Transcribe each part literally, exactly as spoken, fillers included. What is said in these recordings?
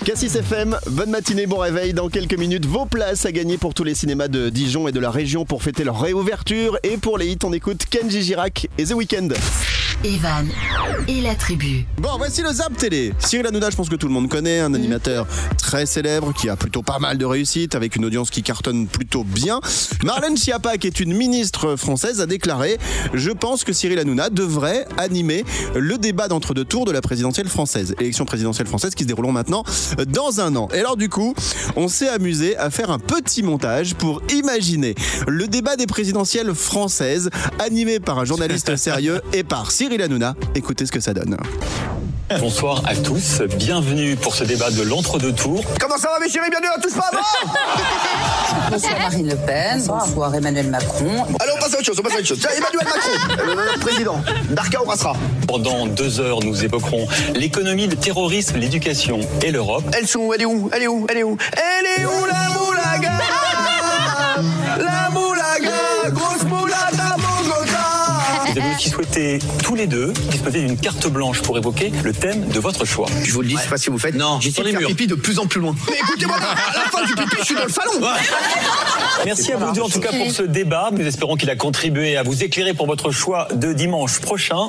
Cassis F M, bonne matinée, bon réveil. Dans quelques minutes, vos places à gagner pour tous les cinémas de Dijon et de la région pour fêter leur réouverture. Et pour les hits, on écoute Kenji Girac et The Weeknd. Evan et la tribu. Bon, voici le Zap Télé. Cyril Hanouna, je pense que tout le monde connaît, un animateur très célèbre qui a plutôt pas mal de réussite avec une audience qui cartonne plutôt bien. Marlène Schiappa, qui est une ministre française, a déclaré « Je pense que Cyril Hanouna devrait animer le débat d'entre-deux tours de la présidentielle française. » Élection présidentielle française qui se dérouleront maintenant dans un an. Et alors du coup, on s'est amusé à faire un petit montage pour imaginer le débat des présidentielles françaises animé par un journaliste sérieux et par Cyril Hanouna. Écoutez ce que ça donne. Bonsoir à tous, bienvenue pour ce débat de l'entre-deux tours. Comment ça va mes chéris, bienvenue à tous pas avant. Bonsoir Marine Le Pen, bonsoir Emmanuel Macron. Allez, on passe à autre chose, on passe à autre chose. Tiens, Emmanuel Macron, le président, Darka ou Rassera. Pendant deux heures, nous évoquerons l'économie, le terrorisme, l'éducation et l'Europe. Elles sont où? Elle est où? Elle est où? Elle est où? Elle est où la moulaga? La moulaga, grosse moulaga, Bogota. Vous avez aussi souhaité, tous les deux, disposer d'une carte blanche pour évoquer le thème de votre choix. Je vous le dis, c'est pas ce que vous faites. Non, j'essaie sur de les faire murs. pipi de plus en plus loin. Mais écoutez-moi, à la fin du pipi, je suis dans le salon. Merci à vous deux en tout cas pour ce débat. Nous espérons qu'il a contribué à vous éclairer pour votre choix de dimanche prochain.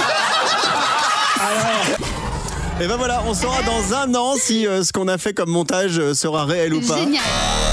Et ben voilà, on saura dans un an si euh, ce qu'on a fait comme montage euh, sera réel ou pas. Génial.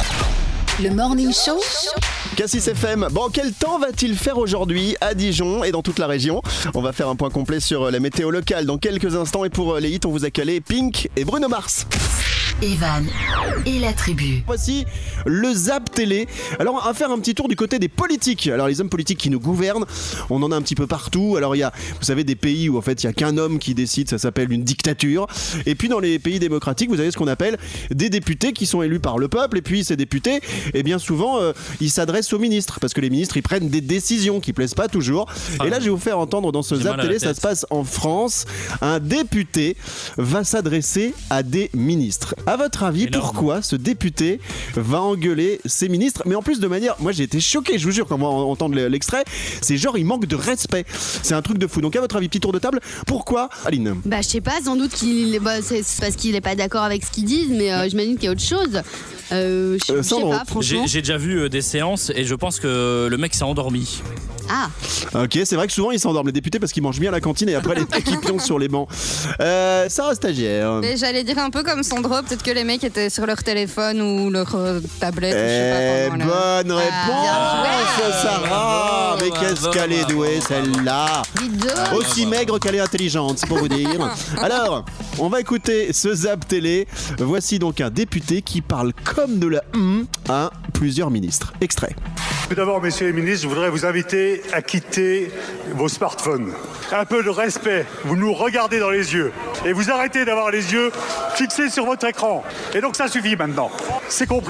Le Morning Show. Cassis F M, bon, quel temps va-t-il faire aujourd'hui à Dijon et dans toute la région? On va faire un point complet sur la météo locale dans quelques instants. Et pour les hits, on vous a calé Pink et Bruno Mars. Evan et la tribu. Voici le Zap Télé. Alors on va faire un petit tour du côté des politiques. Alors les hommes politiques qui nous gouvernent, on en a un petit peu partout. Alors il y a, vous savez, des pays où en fait il y a qu'un homme qui décide, ça s'appelle une dictature. Et puis dans les pays démocratiques, vous avez ce qu'on appelle des députés qui sont élus par le peuple. Et puis ces députés, et bien souvent, euh, ils s'adressent aux ministres parce que les ministres ils prennent des décisions qui plaisent pas toujours. Et là je vais vous faire entendre dans ce Zap Télé, ça se passe en France. Un député va s'adresser à des ministres. À votre avis, énorme. Pourquoi ce député va engueuler ses ministres? Mais en plus de manière, moi j'ai été choqué, je vous jure, quand on va entendre l'extrait, c'est genre il manque de respect. C'est un truc de fou. Donc à votre avis, petit tour de table, pourquoi, Aline? Bah je sais pas, sans doute qu'il bah, c'est parce qu'il est pas d'accord avec ce qu'ils disent, mais euh, j'imagine qu'il y a autre chose. Euh, je, euh, je sais pas, franchement. J'ai, j'ai déjà vu euh, des séances et je pense que le mec s'est endormi. Ah. Ok, c'est vrai que souvent ils s'endorment les députés parce qu'ils mangent bien à la cantine et après les mecs ils pioncent sur les bancs. Euh, Sarah stagiaire. Mais j'allais dire un peu comme Sandro, peut-être que les mecs étaient sur leur téléphone ou leur euh, tablette. Eh, ou je sais pas comment, bonne là. réponse, Ah, Sarah. Mais qu'est-ce qu'elle est douée celle-là. Aussi maigre qu'elle est intelligente, c'est pour vous dire. Alors, on va écouter ce Zap Télé. Voici donc un député qui parle comme de la hum à plusieurs ministres. Extrait. Tout d'abord, messieurs les ministres, je voudrais vous inviter à quitter vos smartphones. Un peu de respect. Vous nous regardez dans les yeux. Et vous arrêtez d'avoir les yeux fixés sur votre écran. Et donc ça suffit maintenant. C'est compris ?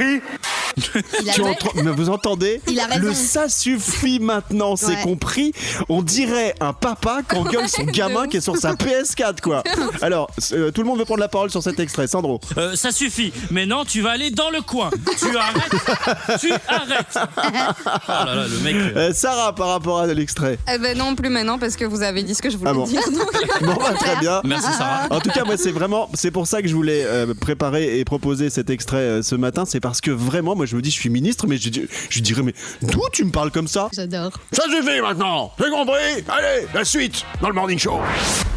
Tu entends, mais vous entendez le ça suffit maintenant, c'est Ouais. compris. On dirait un papa qui engueule son gamin qui est sur sa P S quatre, quoi. Alors, euh, tout le monde veut prendre la parole sur cet extrait. Sandro. Euh, ça suffit. Mais non, tu vas aller dans le coin. Tu arrêtes. Tu arrêtes. Oh là là, le mec. Euh, Sarah, par rapport à l'extrait. Eh ben non, plus maintenant, parce que vous avez dit ce que je voulais Ah bon. dire. donc- Bon, bah, très bien. Merci Sarah. En tout cas, moi, c'est vraiment, c'est pour ça que je voulais euh, préparer et proposer cet extrait euh, ce matin. C'est parce que vraiment, moi, je me dis, je suis ministre, mais je, je dirais, mais d'où tu me parles comme ça? J'adore. Ça suffit maintenant, j'ai compris. Allez, la suite dans le Morning Show.